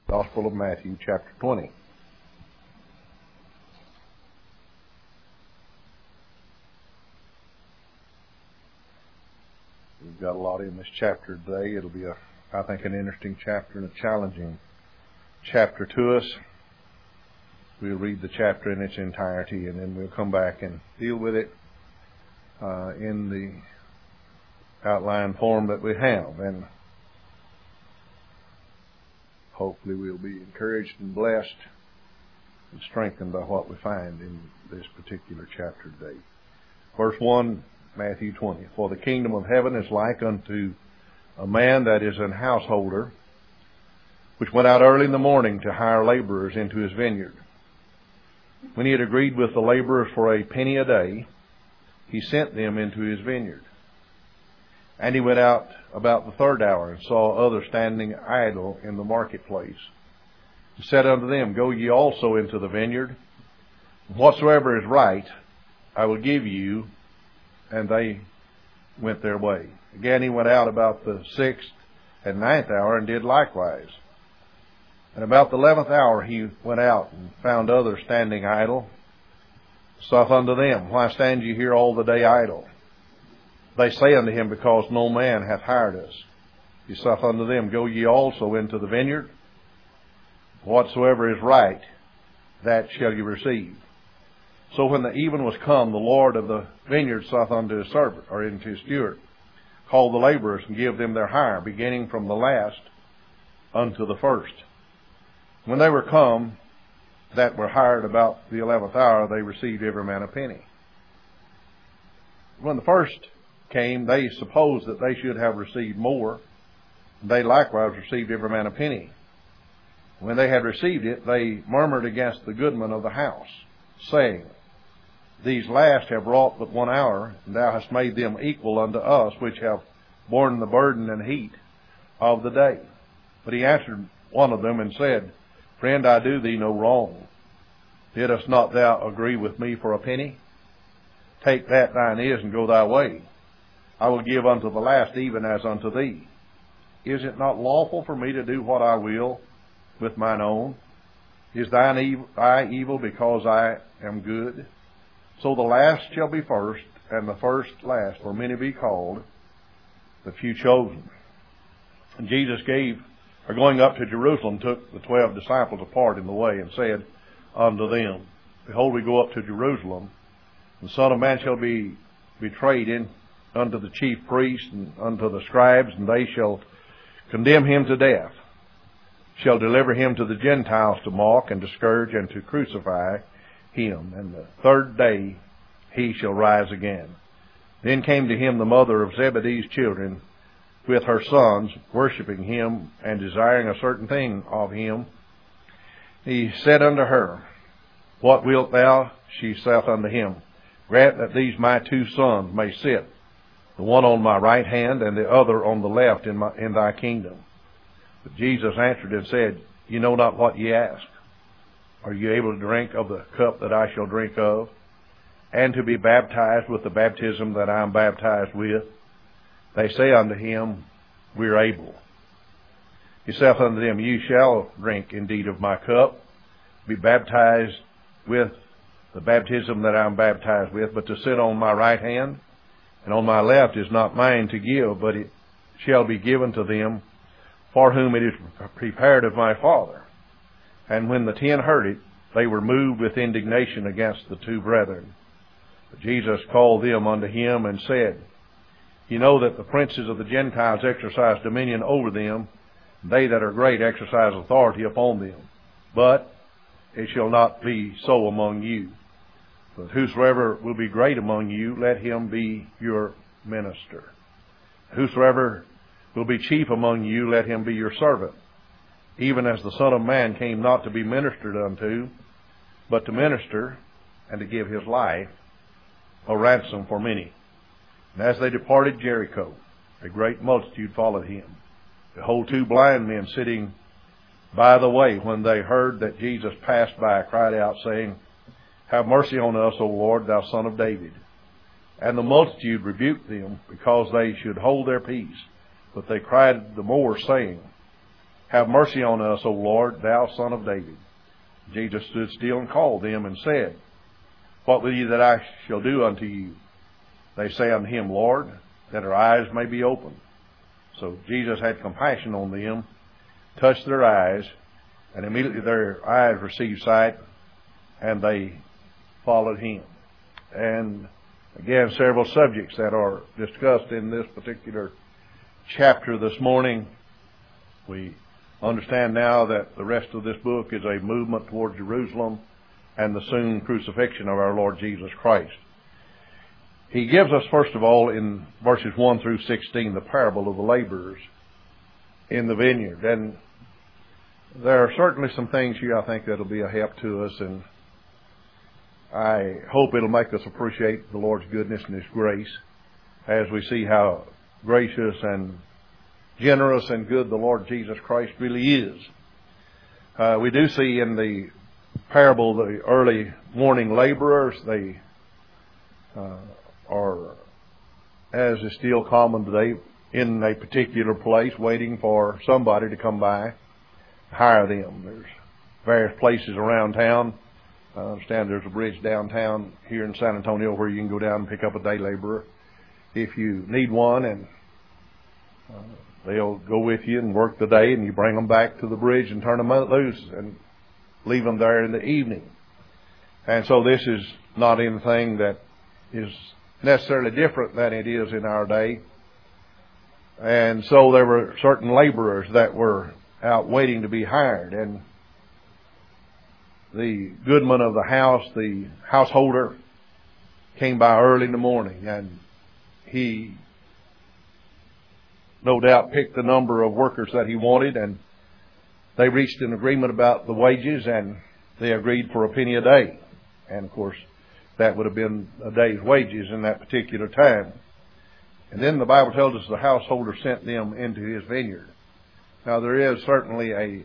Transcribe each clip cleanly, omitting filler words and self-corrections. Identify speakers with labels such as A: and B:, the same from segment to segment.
A: Gospel of Matthew, chapter 20. We've got a lot in this chapter today. It'll be, I think, an interesting chapter and a challenging chapter to us. We'll read the chapter in its entirety, and then we'll come back and deal with it in the outline form that we have. And hopefully we'll be encouraged and blessed and strengthened by what we find in this particular chapter today. Verse 1, Matthew 20. For the kingdom of heaven is like unto a man that is an householder, which went out early in the morning to hire laborers into his vineyard. When he had agreed with the laborers for a penny a day, he sent them into his vineyard. And he went out about the third hour, and saw others standing idle in the marketplace. He said unto them, Go ye also into the vineyard, and whatsoever is right I will give you. And they went their way. Again he went out about the 6th and 9th hour, and did likewise. And about the 11th hour he went out, and found others standing idle. Saith unto them, Why stand ye here all the day idle? They say unto him, Because no man hath hired us. He saith unto them, Go ye also into the vineyard. Whatsoever is right, that shall ye receive. So when the even was come, the Lord of the vineyard saith unto his servant, or unto his steward, Call the laborers, and give them their hire, beginning from the last unto the first. When they were come, that were hired about the 11th hour, they received every man a penny. When the first came, they supposed that they should have received more. They likewise received every man a penny. When they had received it, they murmured against the goodman of the house, saying, These last have wrought but 1 hour, and thou hast made them equal unto us, which have borne the burden and heat of the day. But he answered one of them and said, Friend, I do thee no wrong. Didst not thou agree with me for a penny? Take that thine is, and go thy way. I will give unto the last even as unto thee. Is it not lawful for me to do what I will with mine own? Is thy evil because I am good? So the last shall be first, and the first last. For many be called, but few chosen. And Jesus going up to Jerusalem, took the 12 disciples apart in the way, and said unto them, Behold, we go up to Jerusalem, and the Son of Man shall be betrayed unto the chief priests and unto the scribes, and they shall condemn him to death, shall deliver him to the Gentiles to mock and to scourge and to crucify him. And the third day he shall rise again. Then came to him the mother of Zebedee's children with her sons, worshiping him and desiring a certain thing of him. He said unto her, What wilt thou? She saith unto him, Grant that these my 2 sons may sit, the one on my right hand and the other on the left in thy kingdom. But Jesus answered and said, Ye know not what ye ask. Are you able to drink of the cup that I shall drink of, and to be baptized with the baptism that I am baptized with? They say unto him, We are able. He saith unto them, You shall drink indeed of my cup, be baptized with the baptism that I am baptized with, but to sit on my right hand and on my left is not mine to give, but it shall be given to them for whom it is prepared of my Father. And when the 10 heard it, they were moved with indignation against the 2 brethren. But Jesus called them unto him and said, You know that the princes of the Gentiles exercise dominion over them, and they that are great exercise authority upon them. But it shall not be so among you. But whosoever will be great among you, let him be your minister. Whosoever will be chief among you, let him be your servant. Even as the Son of Man came not to be ministered unto, but to minister, and to give his life a ransom for many. And as they departed Jericho, a great multitude followed him. Behold, 2 blind men sitting by the way, when they heard that Jesus passed by, cried out, saying, Have mercy on us, O Lord, thou Son of David. And the multitude rebuked them, because they should hold their peace. But they cried the more, saying, Have mercy on us, O Lord, thou Son of David. Jesus stood still and called them and said, What will ye that I shall do unto you? They say unto him, Lord, that our eyes may be opened. So Jesus had compassion on them, touched their eyes, and immediately their eyes received sight, and they followed him. And again, several subjects that are discussed in this particular chapter this morning. We understand now that the rest of this book is a movement toward Jerusalem and the soon crucifixion of our Lord Jesus Christ. He gives us, first of all, in verses 1 through 16, the parable of the laborers in the vineyard. And there are certainly some things here I think that'll be a help to us, and I hope it'll make us appreciate the Lord's goodness and His grace as we see how gracious and generous and good the Lord Jesus Christ really is. We do see in the parable the early morning laborers. They are, as is still common today, in a particular place waiting for somebody to come by, hire them. There's various places around town. I understand there's a bridge downtown here in San Antonio where you can go down and pick up a day laborer if you need one, and they'll go with you and work the day, and you bring them back to the bridge and turn them loose and leave them there in the evening. And so this is not anything that is necessarily different than it is in our day. And so there were certain laborers that were out waiting to be hired, and the goodman of the house, the householder, came by early in the morning, and he no doubt picked the number of workers that he wanted, and they reached an agreement about the wages, and they agreed for a penny a day. And of course, that would have been a day's wages in that particular time. And then the Bible tells us the householder sent them into his vineyard. Now there is certainly a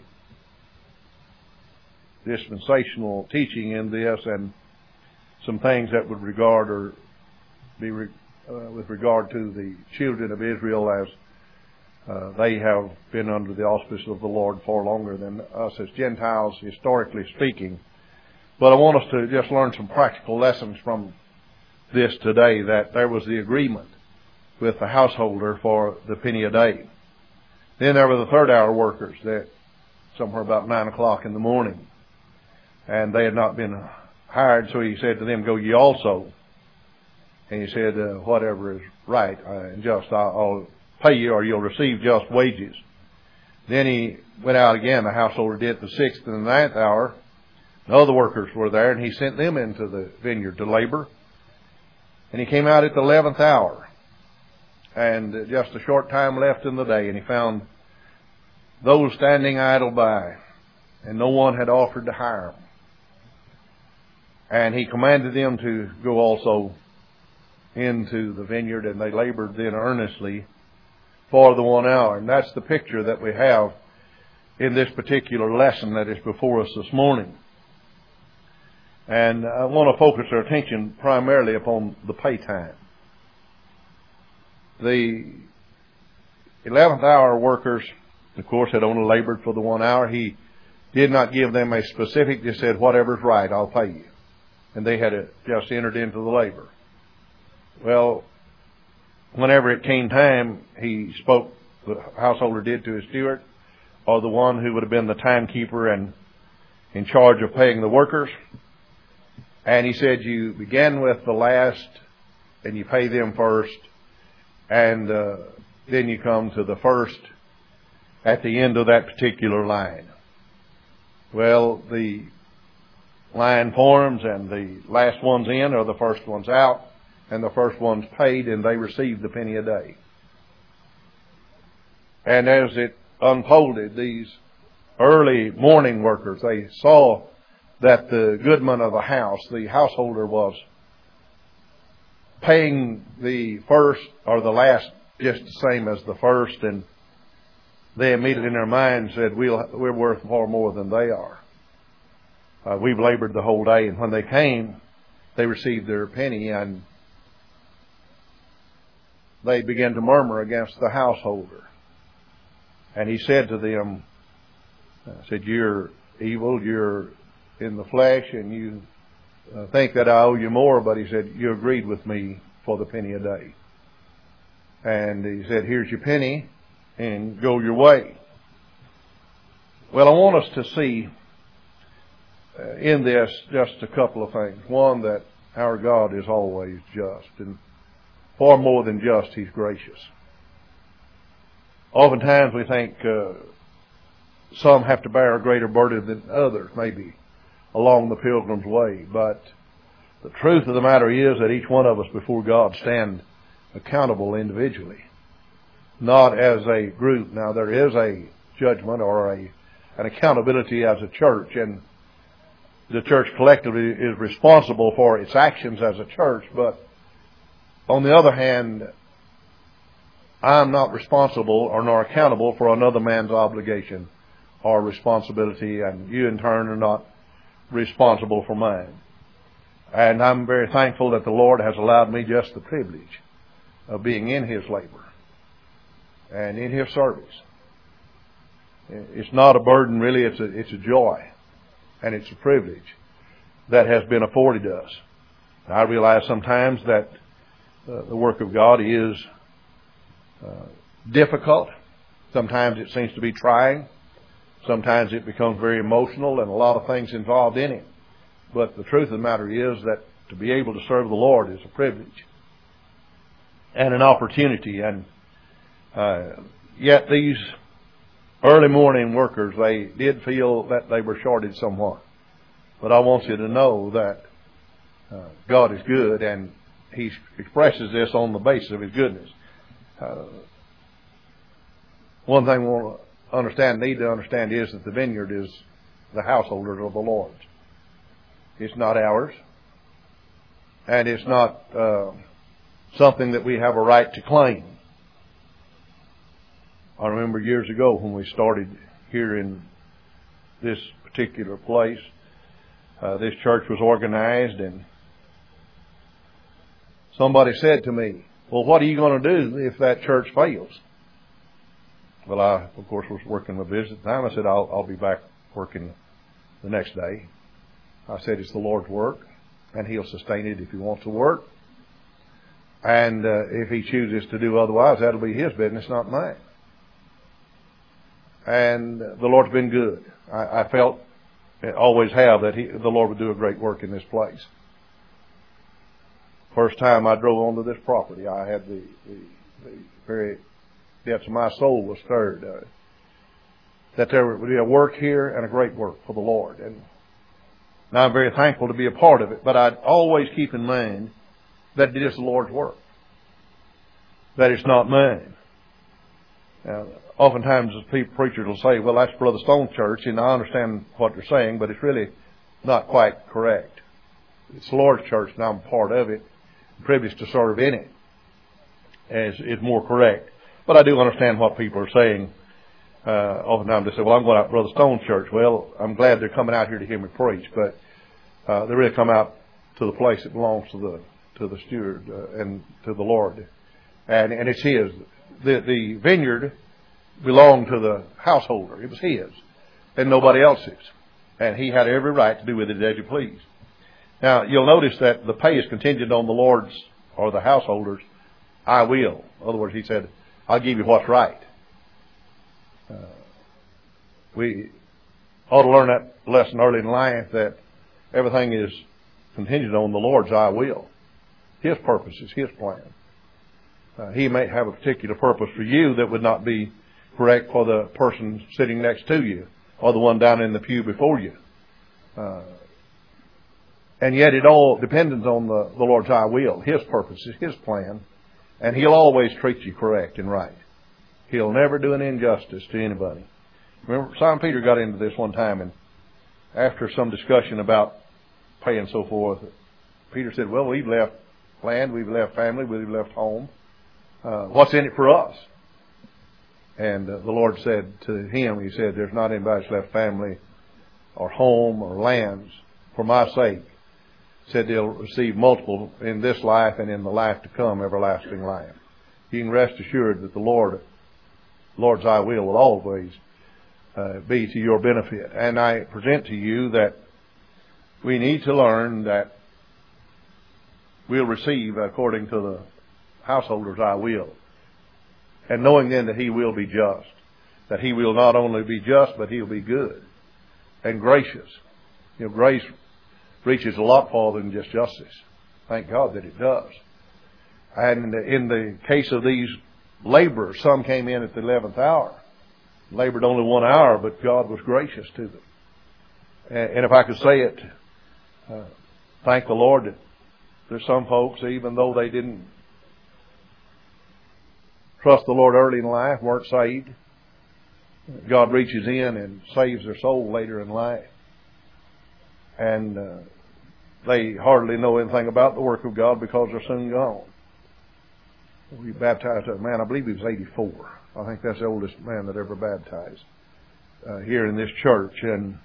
A: dispensational teaching in this, and some things that would regard or be with regard to the children of Israel, as they have been under the auspice of the Lord far longer than us as Gentiles, historically speaking. But I want us to just learn some practical lessons from this today, that there was the agreement with the householder for the penny a day. Then there were the third hour workers that somewhere about 9 o'clock in the morning, and they had not been hired, so he said to them, Go ye also. And he said, whatever is right and just, I'll pay you, or you'll receive just wages. Then he went out again, the householder did, the 6th and the 9th hour. The other workers were there, and he sent them into the vineyard to labor. And he came out at the 11th hour, and just a short time left in the day, and he found those standing idle by, and no one had offered to hire them. And he commanded them to go also into the vineyard, and they labored then earnestly for the 1 hour. And that's the picture that we have in this particular lesson that is before us this morning. And I want to focus our attention primarily upon the pay time. The 11th hour workers, of course, had only labored for the 1 hour. He did not give them a specific, just said, whatever's right, I'll pay you. And they had just entered into the labor. Well, whenever it came time, he spoke, the householder did, to his steward, or the one who would have been the timekeeper and in charge of paying the workers. And he said, you begin with the last, and you pay them first, and then you come to the first at the end of that particular line. Well, the line forms, and the last ones in are the first ones out, and the first one's paid, and they receive the penny a day. And as it unfolded, these early morning workers, they saw that the goodman of the house, the householder, was paying the first or the last just the same as the first, and they immediately in their mind said, we're worth far more than they are. We've labored the whole day. And when they came, they received their penny, and they began to murmur against the householder. And he said to them, Said, you're evil, you're in the flesh, and you think that I owe you more. But he said, you agreed with me for the penny a day. And he said, here's your penny, and go your way. Well, I want us to see in this just a couple of things. One, that our God is always just, and far more than just, He's gracious. Oftentimes we think some have to bear a greater burden than others, maybe, along the pilgrim's way. But the truth of the matter is that each one of us before God stand accountable individually, not as a group. Now, there is a judgment or an accountability as a church, and the church collectively is responsible for its actions as a church. But on the other hand, I'm not responsible or nor accountable for another man's obligation or responsibility, and you in turn are not responsible for mine. And I'm very thankful that the Lord has allowed me just the privilege of being in His labor and in His service. It's not a burden, really. It's a joy, and it's a privilege that has been afforded us. I realize sometimes that the work of God is difficult. Sometimes it seems to be trying. Sometimes it becomes very emotional and a lot of things involved in it. But the truth of the matter is that to be able to serve the Lord is a privilege and an opportunity. And yet these early morning workers, they did feel that they were shorted somewhat. But I want you to know that God is good, and He expresses this on the basis of His goodness. One thing we want to need to understand is that the vineyard is the householders of the Lord. It's not ours, and it's not something that we have a right to claim. I remember years ago when we started here in this particular place, this church was organized, and somebody said to me, well, what are you going to do if that church fails? Well, I, of course, was working my business at the time. I said, I'll be back working the next day. I said, it's the Lord's work, and He'll sustain it if He wants to work. And if He chooses to do otherwise, that'll be His business, not mine. And the Lord's been good. I felt, always have, that the Lord would do a great work in this place. First time I drove onto this property, I had the very depths of my soul was stirred. That there would be a work here and a great work for the Lord. And I'm very thankful to be a part of it. But I'd always keep in mind that it is the Lord's work. That it's not mine. Now, oftentimes preachers will say, well, that's Brother Stone's church, and I understand what they're saying, but it's really not quite correct. It's the Lord's church, and I'm a part of it. The privilege to serve in it is more correct. But I do understand what people are saying. Oftentimes they say, well, I'm going out to Brother Stone's church. Well, I'm glad they're coming out here to hear me preach, but they really come out to the place that belongs to the steward and to the Lord. And it's His. The vineyard belonged to the householder. It was His and nobody else's. And He had every right to do with it as He pleased. Now, you'll notice that the pay is contingent on the Lord's or the householder's I will. In other words, He said, I'll give you what's right. We ought to learn that lesson early in life, that everything is contingent on the Lord's I will. His purposes, His plan. He may have a particular purpose for you that would not be correct for the person sitting next to you or the one down in the pew before you. And yet it all depends on the Lord's I will, His purposes, His plan. And He'll always treat you correct and right. He'll never do an injustice to anybody. Remember, Simon Peter got into this one time, and after some discussion about pay and so forth, Peter said, well, we've left land, we've left family, we've left home. What's in it for us? And the Lord said to him, He said, there's not anybody that's left family or home or lands for my sake. Said they'll receive multiple in this life and in the life to come, everlasting life. You can rest assured that the Lord's I will always be to your benefit. And I present to you that we need to learn that we'll receive according to the householder's I will. And knowing then that He will be just. That He will not only be just, but He'll be good and gracious. You know, grace reaches a lot farther than just justice. Thank God that it does. And in the case of these laborers, some came in at the 11th hour. Labored only 1 hour, but God was gracious to them. And if I could say it, thank the Lord that there's some folks, even though they didn't trust the Lord early in life, weren't saved, God reaches in and saves their soul later in life. And they hardly know anything about the work of God because they're soon gone. We baptized a man, I believe he was 84. I think that's the oldest man that ever baptized here in this church. And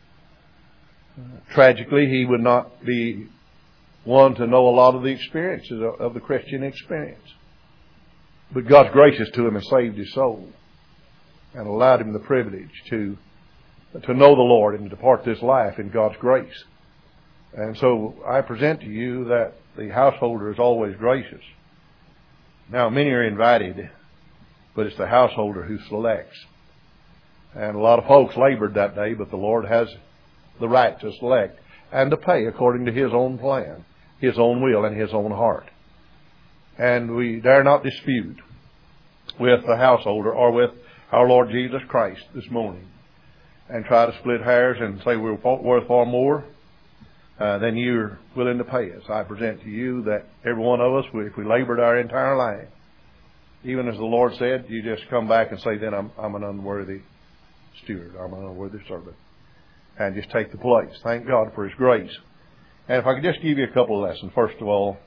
A: tragically, he would not be one to know a lot of the experiences of the Christian experience. But God's gracious to him and saved his soul and allowed him the privilege to know the Lord and to depart this life in God's grace. And so I present to you that the householder is always gracious. Now, many are invited, but it's the householder who selects. And a lot of folks labored that day, but the Lord has the right to select and to pay according to His own plan, His own will, and His own heart. And we dare not dispute with the householder or with our Lord Jesus Christ this morning and try to split hairs and say we're worth far more than you're willing to pay us. I present to you that every one of us, if we labored our entire life, even as the Lord said, you just come back and say, then I'm an unworthy steward, I'm an unworthy servant, and just take the place. Thank God for His grace. And if I could just give you a couple of lessons. First of all,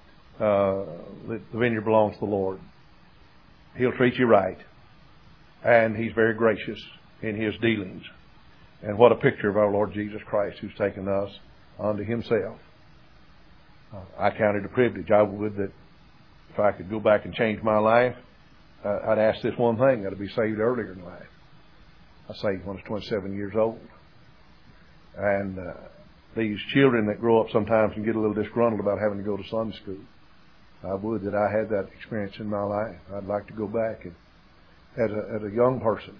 A: the vineyard belongs to the Lord. He'll treat you right, and He's very gracious in His dealings. And what a picture of our Lord Jesus Christ, who's taken us unto Himself. I count it a privilege. I would that if I could go back and change my life, I'd ask this one thing, that I'd be saved earlier in life. I saved when I was 27 years old. And these children that grow up sometimes and get a little disgruntled about having to go to Sunday school, I would that I had that experience in my life. I'd like to go back and, as a young person,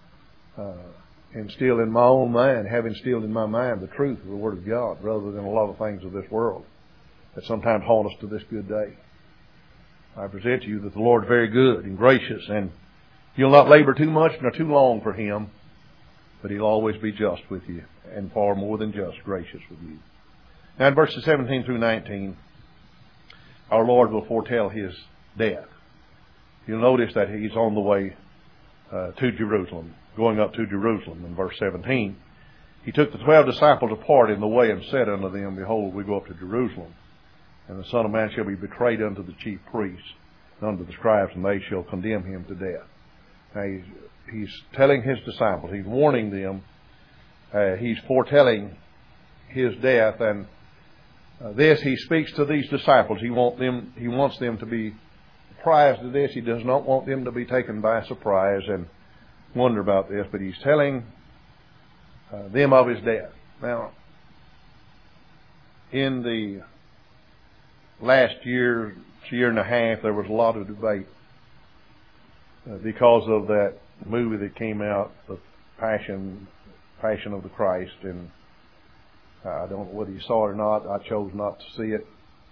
A: instill in my own mind, have instilled in my mind the truth of the Word of God rather than a lot of things of this world that sometimes haunt us to this good day. I present to you that the Lord is very good and gracious, and you'll not labor too much nor too long for Him, but He'll always be just with you and far more than just gracious with you. Now in verses 17 through 19, our Lord will foretell His death. You'll notice that He's on the way to Jerusalem, going up to Jerusalem in verse 17. He took the 12 disciples apart in the way and said unto them, Behold, we go up to Jerusalem, and the Son of Man shall be betrayed unto the chief priests, and unto the scribes, and they shall condemn Him to death. Now he's telling His disciples, He's warning them, He's foretelling His death, and this He speaks to these disciples. He wants them to be apprised of this. He does not want them to be taken by surprise and wonder about this, but He's telling them of His death. Now, in the last year and a half, there was a lot of debate because of that movie that came out, The Passion of the Christ, and I don't know whether you saw it or not. I chose not to see it.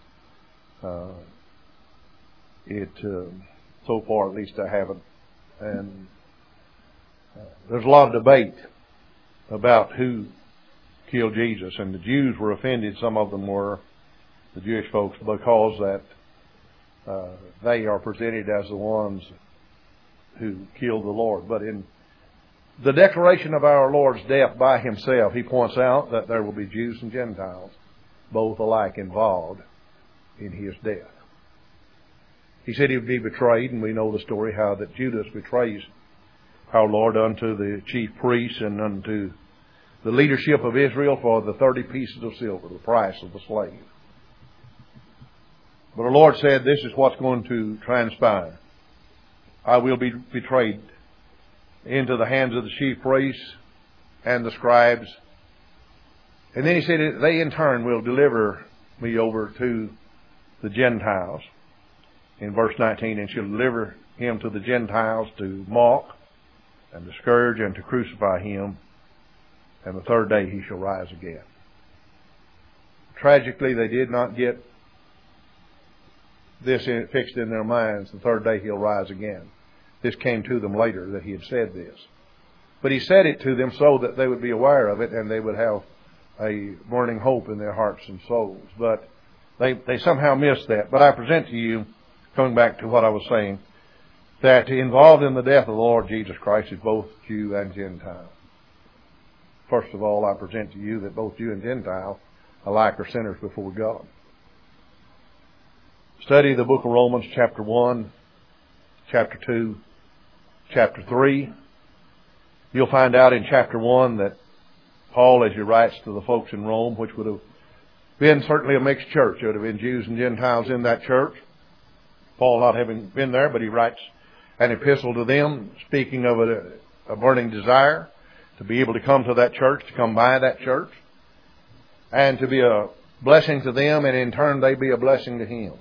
A: So far, at least, I haven't. And there's a lot of debate about who killed Jesus, and the Jews were offended. Some of them were, the Jewish folks, because that they are presented as the ones who killed the Lord. But in the declaration of our Lord's death by Himself, He points out that there will be Jews and Gentiles, both alike involved in His death. He said He would be betrayed, and we know the story how that Judas betrays our Lord unto the chief priests and unto the leadership of Israel for the 30 pieces of silver, the price of the slave. But our Lord said, this is what's going to transpire. I will be betrayed into the hands of the chief priests and the scribes. And then he said, they in turn will deliver me over to the Gentiles. In verse 19, and shall deliver him to the Gentiles to mock and to scourge and to crucify him. And the third day he shall rise again. Tragically, they did not get this fixed in their minds. The third day he'll rise again. This came to them later that he had said this. But he said it to them so that they would be aware of it and they would have a burning hope in their hearts and souls. But they somehow missed that. But I present to you, coming back to what I was saying, that involved in the death of the Lord Jesus Christ is both Jew and Gentile. First of all, I present to you that both Jew and Gentile alike are sinners before God. Study the book of Romans, chapter 1, chapter 2, chapter 3. You'll find out in chapter 1 that Paul, as he writes to the folks in Rome, which would have been certainly a mixed church. There would have been Jews and Gentiles in that church. Paul not having been there, but he writes an epistle to them, speaking of a burning desire to be able to come to that church, to come by that church, and to be a blessing to them, and in turn they be a blessing to him.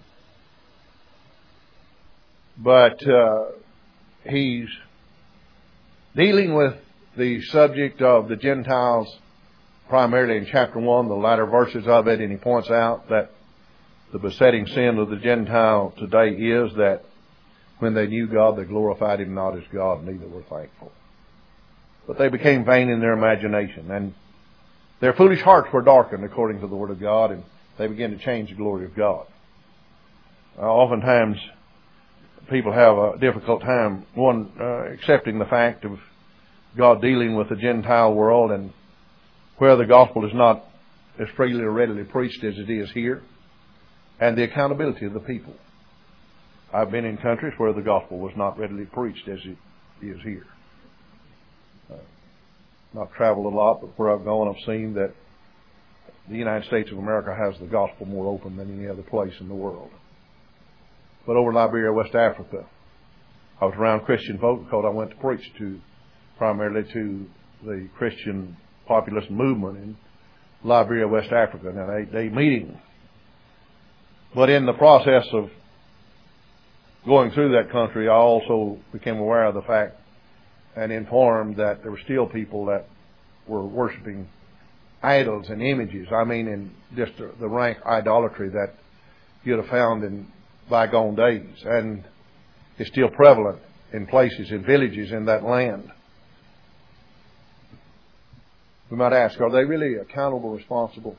A: But he's dealing with the subject of the Gentiles primarily in chapter 1, the latter verses of it, and he points out that the besetting sin of the Gentile today is that when they knew God, they glorified him not as God, neither were thankful. But they became vain in their imagination, and their foolish hearts were darkened according to the Word of God, and they began to change the glory of God. Oftentimes, people have a difficult time, accepting the fact of God dealing with the Gentile world, and where the gospel is not as freely or readily preached as it is here, and the accountability of the people. I've been in countries where the gospel was not readily preached as it is here. Not traveled a lot, but where I've gone, I've seen that the United States of America has the gospel more open than any other place in the world. But over in Liberia, West Africa, I was around Christian folk because I went to preach primarily to the Christian populist movement in Liberia, West Africa, in an 8-day meeting. But in the process of going through that country, I also became aware of the fact and informed that there were still people that were worshiping idols and images. I mean, in just the rank idolatry that you'd have found in bygone days. And it's still prevalent in places, in villages in that land. We might ask, are they really accountable, responsible?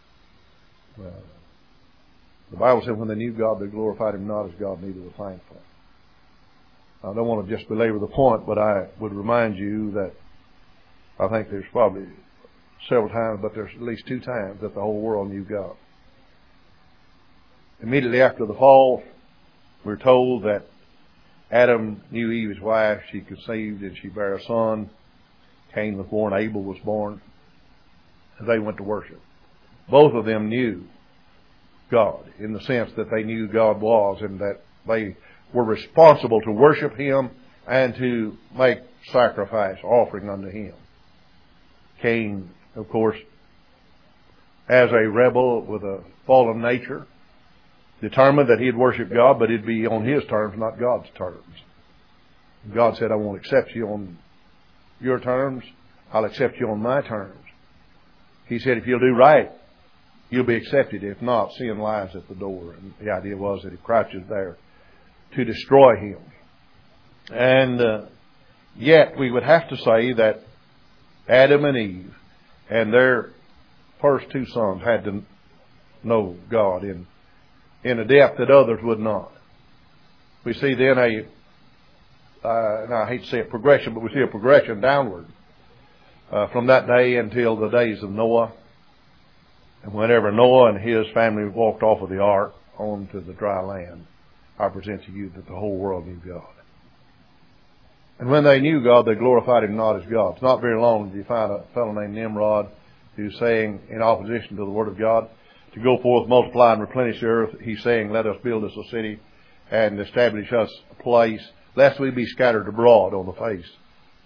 A: The Bible said when they knew God, they glorified him not as God, neither were thankful. I don't want to just belabor the point, but I would remind you that I think there's probably several times, but there's at least 2 times that the whole world knew God. Immediately after the fall, we're told that Adam knew Eve, his wife. She conceived and she bare a son. Cain was born, Abel was born. And they went to worship. Both of them knew God in the sense that they knew God was and that they were responsible to worship him and to make sacrifice, offering unto him. Cain, of course, as a rebel with a fallen nature, determined that he'd worship God, but it'd be on his terms, not God's terms. God said, I won't accept you on your terms. I'll accept you on my terms. He said, if you'll do right, you'll be accepted. If not, sin lies at the door. And the idea was that he crouches there to destroy him. And yet we would have to say that Adam and Eve and their first 2 sons had to know God in a depth that others would not. We see then now I hate to say a progression, but we see a progression downward from that day until the days of Noah. And whenever Noah and his family walked off of the ark onto the dry land, I present to you that the whole world knew God. And when they knew God, they glorified him not as God. It's not very long until you find a fellow named Nimrod who's saying, in opposition to the Word of God, to go forth, multiply, and replenish the earth. He's saying, let us build us a city and establish us a place, lest we be scattered abroad on the face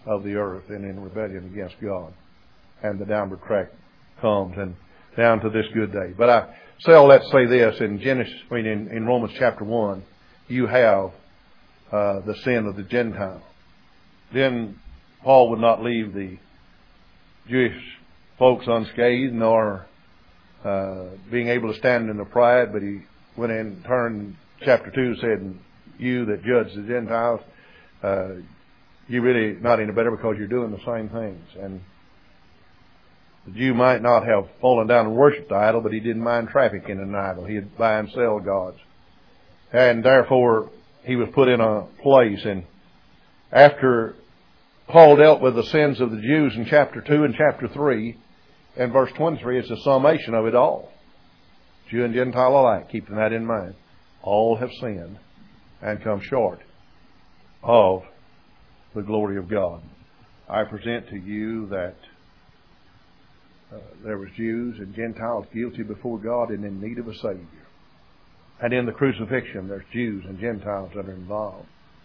A: of the earth and in rebellion against God. And the downward track comes and down to this good day. But I say all that to say this, in Romans chapter 1, you have the sin of the Gentile. Then Paul would not leave the Jewish folks unscathed, nor being able to stand in the pride, but he went in, turned chapter 2, said, you that judge the Gentiles, you're really not any better because you're doing the same things. And the Jew might not have fallen down and worshipped the idol, but he didn't mind trafficking in an idol. He'd buy and sell gods. And therefore, he was put in a place. And after Paul dealt with the sins of the Jews in chapter 2 and chapter 3, and verse 23 is the summation of it all. Jew and Gentile alike, keeping that in mind. All have sinned and come short of the glory of God. I present to you that there was Jews and Gentiles guilty before God and in need of a Savior. And in the crucifixion, there's Jews and Gentiles that are involved.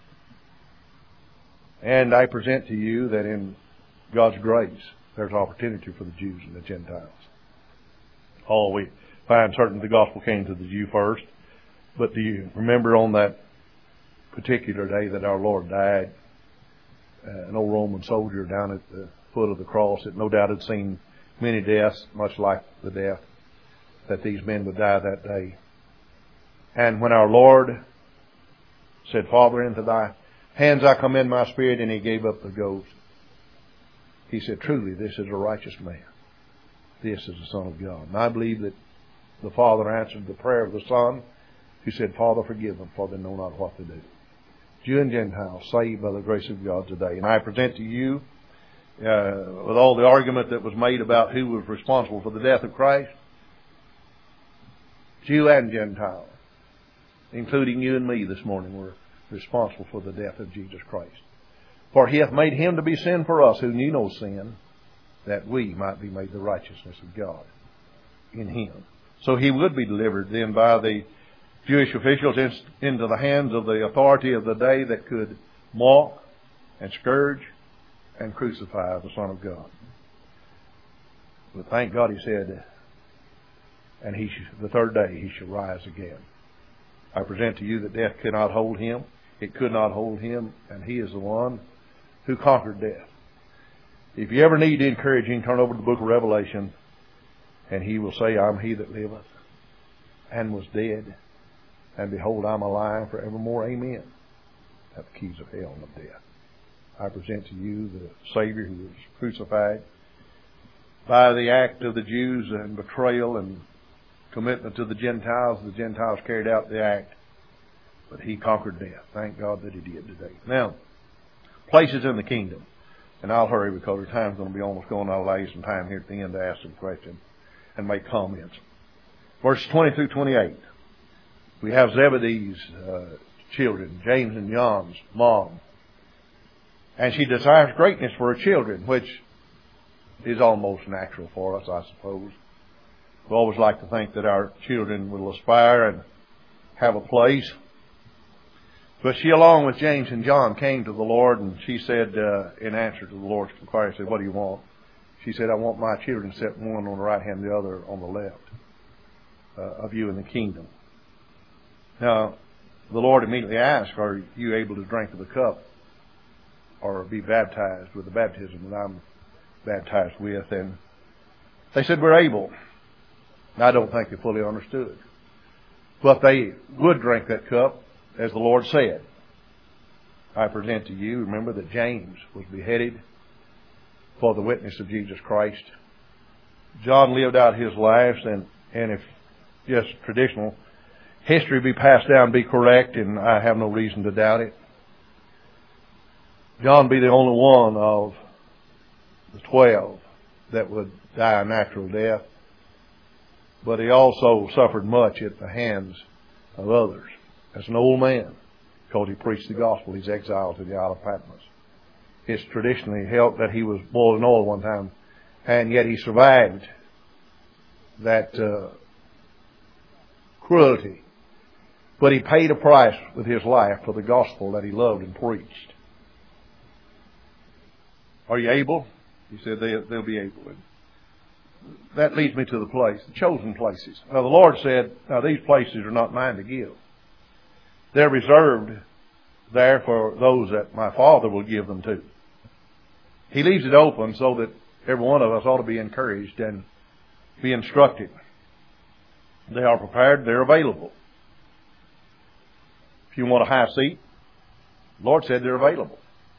A: And I present to you that in God's grace, there's opportunity for the Jews and the Gentiles. We find certain the gospel came to the Jew first. But do you remember on that particular day that our Lord died, an old Roman soldier down at the foot of the cross that no doubt had seen many deaths, much like the death that these men would die that day. And when our Lord said, Father, into thy hands I commend my spirit, and he gave up the ghost, he said, truly, this is a righteous man. This is the Son of God. And I believe that the Father answered the prayer of the Son, who said, Father, forgive them, for they know not what they do. Jew and Gentile, saved by the grace of God today. And I present to you, with all the argument that was made about who was responsible for the death of Christ, Jew and Gentile, including you and me this morning, were responsible for the death of Jesus Christ. For he hath made him to be sin for us who knew no sin, that we might be made the righteousness of God in him. So he would be delivered then by the Jewish officials into the hands of the authority of the day that could mock and scourge and crucify the Son of God. But thank God, he said, and the third day he shall rise again. I present to you that death cannot hold him. It could not hold him, and he is the one who conquered death. If you ever need encouraging, turn over to the book of Revelation, and he will say, I'm he that liveth and was dead, and behold, I'm alive forevermore. Amen. Have the keys of hell and of death. I present to you the Savior who was crucified by the act of the Jews and betrayal and commitment to the Gentiles. The Gentiles carried out the act, but he conquered death. Thank God that he did today. Now, places in the kingdom. And I'll hurry because our time's going to be almost gone. I'll allow you some time here at the end to ask some questions and make comments. Verses 20 through 28. We have Zebedee's children, James and John's mom. And she desires greatness for her children, which is almost natural for us, I suppose. We always like to think that our children will aspire and have a place. But she, along with James and John, came to the Lord, and she said, in answer to the Lord's inquiry, said, what do you want? She said, I want my children to sit one on the right hand, the other on the left of you in the kingdom. Now, the Lord immediately asked, are you able to drink of the cup or be baptized with the baptism that I'm baptized with? And they said, we're able. I don't think they fully understood. But they would drink that cup, as the Lord said. I present to you, remember that James was beheaded for the witness of Jesus Christ. John lived out his life, and if just traditional history be passed down, be correct, and I have no reason to doubt it, John be the only one of the 12 that would die a natural death. But he also suffered much at the hands of others. As an old man, because he preached the gospel, he's exiled to the Isle of Patmos. It's traditionally held that he was boiled in oil one time, and yet he survived that cruelty. But he paid a price with his life for the gospel that he loved and preached. Are you able? He said they'll be able. And that leads me to the place, the chosen places. Now the Lord said, now these places are not mine to give. They're reserved there for those that my Father will give them to. He leaves it open so that every one of us ought to be encouraged and be instructed. They are prepared, they're available. If you want a high seat, the Lord said they're available.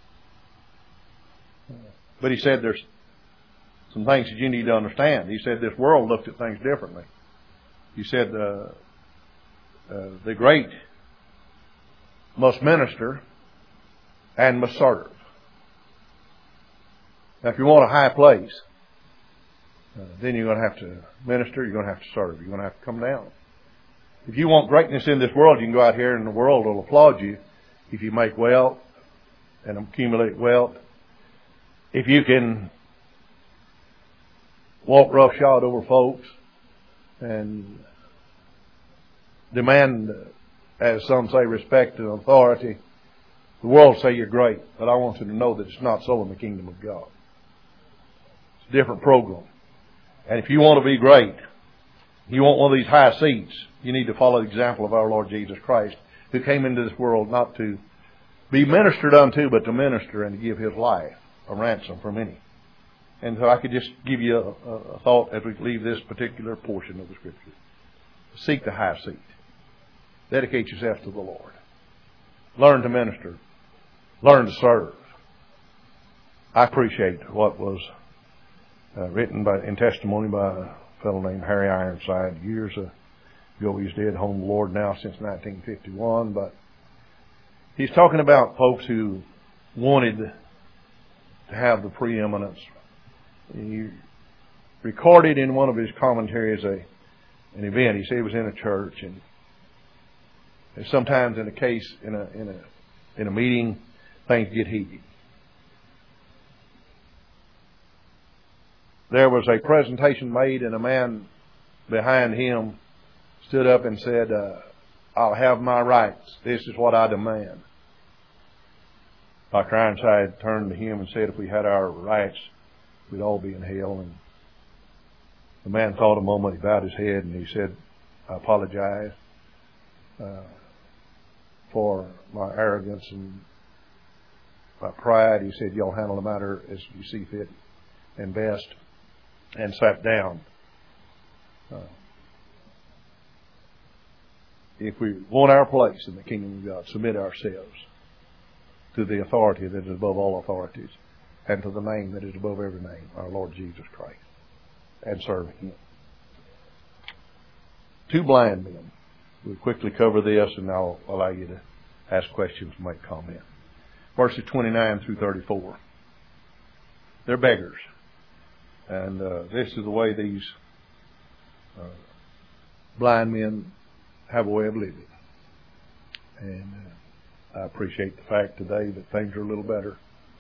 A: But He said there's some things that you need to understand. He said this world looked at things differently. He said the great must minister and must serve. Now, if you want a high place, then you're going to have to minister, you're going to have to serve, you're going to have to come down. If you want greatness in this world, you can go out here and the world will applaud you if you make wealth and accumulate wealth. If you can walk roughshod over folks and demand, as some say, respect and authority, the world say you're great. But I want you to know that it's not so in the kingdom of God. It's a different program. And if you want to be great, you want one of these high seats, you need to follow the example of our Lord Jesus Christ, who came into this world not to be ministered unto, but to minister and to give His life a ransom for many. And so I could just give you a thought as we leave this particular portion of the Scripture. Seek the high seat. Dedicate yourself to the Lord. Learn to minister. Learn to serve. I appreciate what was written in testimony by a fellow named Harry Ironside years ago. He's dead, home the Lord now since 1951. But he's talking about folks who wanted to have the preeminence. He recorded in one of his commentaries an event. He said he was in a church, and sometimes in a case in a meeting, things get heated. There was a presentation made, and a man behind him stood up and said, "I'll have my rights. This is what I demand." Dr. Ironside turned to him and said, "If we had our rights, we'd all be in hell." And the man thought a moment, he bowed his head, and he said, "I apologize for my arrogance and my pride." He said, "Y'all handle the matter as you see fit and best," and sat down. If we want our place in the kingdom of God, submit ourselves to the authority that is above all authorities and to the name that is above every name, our Lord Jesus Christ, and serve Him. Two blind men. We'll quickly cover this, and I'll allow you to ask questions and make comment. Verses 29 through 34. They're beggars. And this is the way these blind men have a way of living. And I appreciate the fact today that things are a little better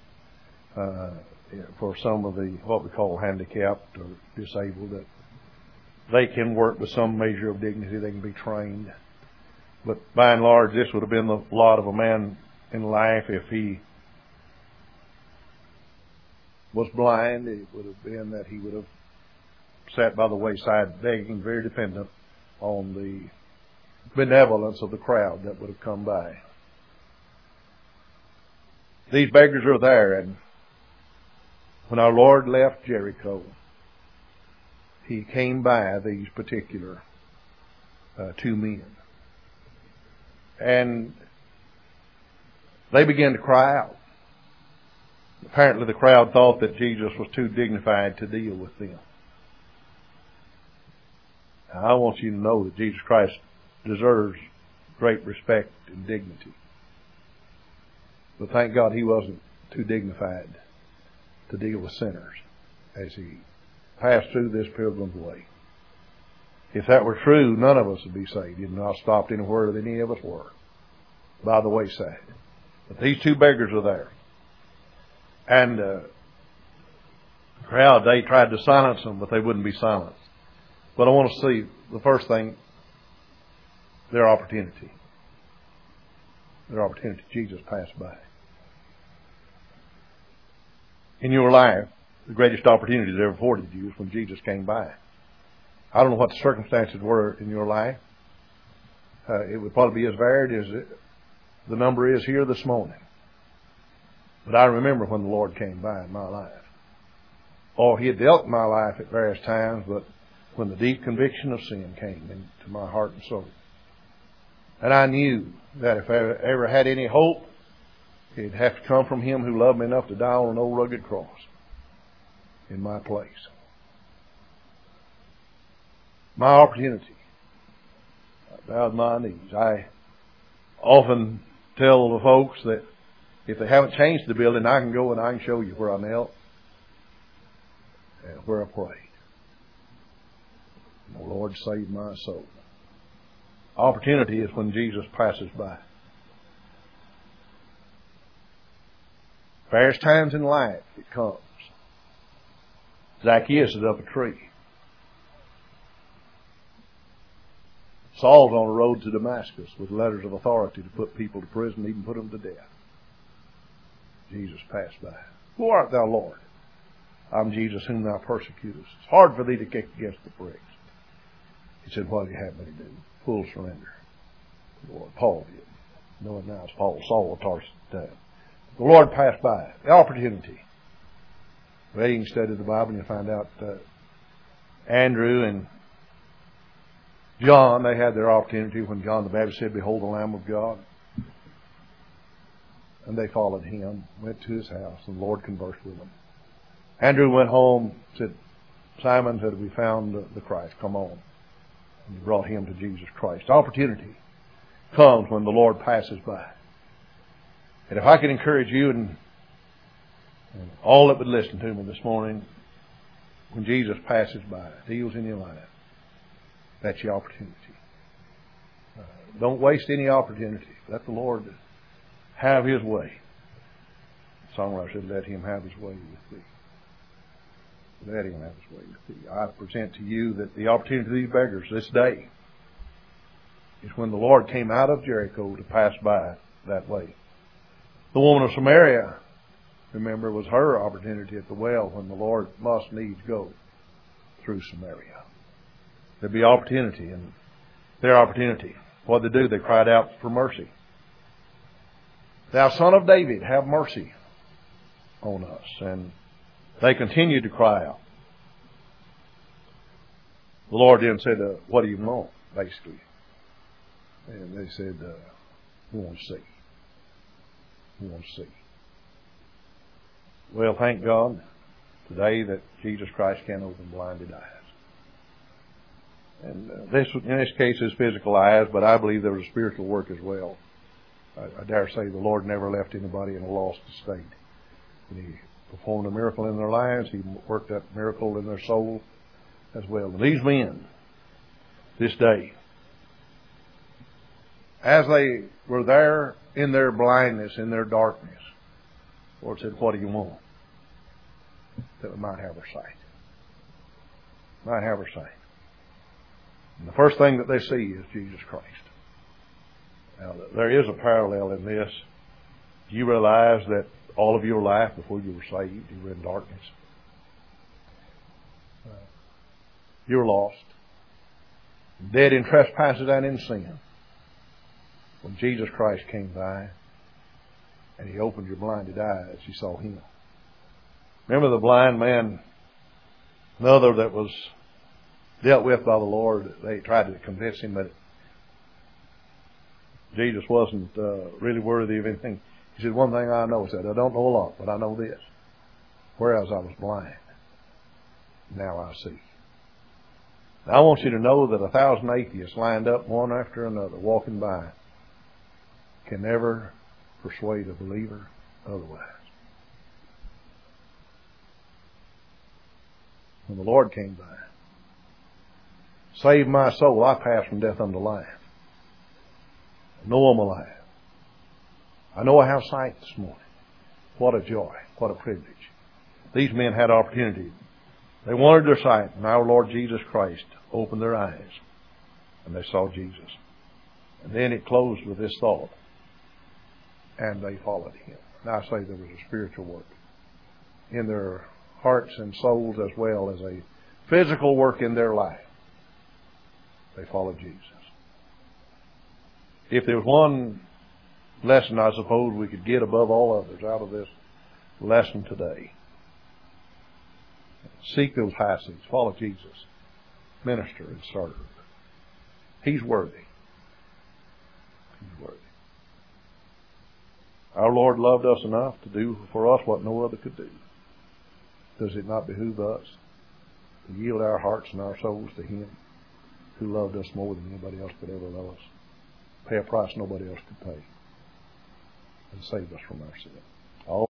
A: for some of the what we call handicapped or disabled, that they can work with some measure of dignity. They can be trained. But by and large, this would have been the lot of a man in life if he was blind. It would have been that he would have sat by the wayside begging, very dependent on the benevolence of the crowd that would have come by. These beggars are there, and when our Lord left Jericho, He came by these particular two men. And they began to cry out. Apparently the crowd thought that Jesus was too dignified to deal with them. Now, I want you to know that Jesus Christ deserves great respect and dignity. But thank God He wasn't too dignified to deal with sinners as He passed through this pilgrim's way. If that were true, none of us would be saved. He'd not stopped anywhere that any of us were, by the wayside. But these two beggars are there. And the crowd, they tried to silence them, but they wouldn't be silenced. But I want to see, the first thing, their opportunity. Their opportunity. Jesus passed by. in your life, the greatest opportunity that ever afforded you is when Jesus came by. I don't know what the circumstances were in your life. It would probably be as varied as the number is here this morning. But I remember when the Lord came by in my life. Oh, He had dealt in my life at various times, but when the deep conviction of sin came into my heart and soul. And I knew that if I ever had any hope, it'd have to come from Him who loved me enough to die on an old rugged cross in my place. My opportunity. I bowed my knees. I often tell the folks that if they haven't changed the building, I can go and I can show you where I knelt and where I prayed. The Lord saved my soul. Opportunity is when Jesus passes by. Various times in life it comes. Zacchaeus is up a tree. Saul's on the road to Damascus with letters of authority to put people to prison, even put them to death. Jesus passed by. Who art thou, Lord? I'm Jesus whom thou persecutest. It's hard for thee to kick against the pricks. He said, what do you have me to do? Full surrender. Lord, Paul did. Knowing now it's Paul, Saul of Tarsus at the time. The Lord passed by. The opportunity. Well, you can study the Bible and you find out Andrew and John, they had their opportunity when John the Baptist said, behold the Lamb of God. And they followed him, went to his house, and the Lord conversed with them. Andrew went home, said, Simon, said, we found the Christ, come on. And he brought him to Jesus Christ. Opportunity comes when the Lord passes by. And if I could encourage you and all that would listen to me this morning, when Jesus passes by, deals in your life, that's your opportunity. Don't waste any opportunity. Let the Lord have His way. The songwriter said, let Him have His way with thee. Let Him have His way with thee. I present to you that the opportunity of these beggars this day is when the Lord came out of Jericho to pass by that way. The woman of Samaria, remember, was her opportunity at the well when the Lord must needs go through Samaria. There'd be opportunity, and their opportunity. What did they do? They cried out for mercy. Thou Son of David, have mercy on us. And they continued to cry out. The Lord then said, what do you want? Basically. And they said, we want to see. We want to see. Well, thank God today that Jesus Christ can open blinded eyes. And this, in this case, is physical eyes, but I believe there was a spiritual work as well. I dare say the Lord never left anybody in a lost state. When He performed a miracle in their lives, He worked that miracle in their soul as well. And these men, this day, as they were there in their blindness, in their darkness, the Lord said, what do you want? That we might have our sight. Might have our sight. And the first thing that they see is Jesus Christ. Now, there is a parallel in this. Do you realize that all of your life before you were saved, you were in darkness? You were lost. Dead in trespasses and in sin. When Jesus Christ came by and He opened your blinded eyes, you saw Him. Remember the blind man, another that was dealt with by the Lord. They tried to convince him that Jesus wasn't really worthy of anything. He said, one thing I know, he said, I don't know a lot, but I know this. Whereas I was blind, now I see. Now, I want you to know that 1,000 atheists lined up one after another, walking by, can never persuade a believer otherwise. When the Lord came by, saved my soul, I passed from death unto life. I know I'm alive. I know I have sight this morning. What a joy. What a privilege. These men had opportunity. They wanted their sight, and our Lord Jesus Christ opened their eyes, and they saw Jesus. And then it closed with this thought, and they followed Him. Now I say there was a spiritual work. in their hearts and souls as well as a physical work in their life. They follow Jesus. If there was one lesson I suppose we could get above all others out of this lesson today, seek those high seats. Follow Jesus. Minister and serve. He's worthy. He's worthy. Our Lord loved us enough to do for us what no other could do. Does it not behoove us to yield our hearts and our souls to Him who loved us more than anybody else could ever love us? Pay a price nobody else could pay and save us from our sin.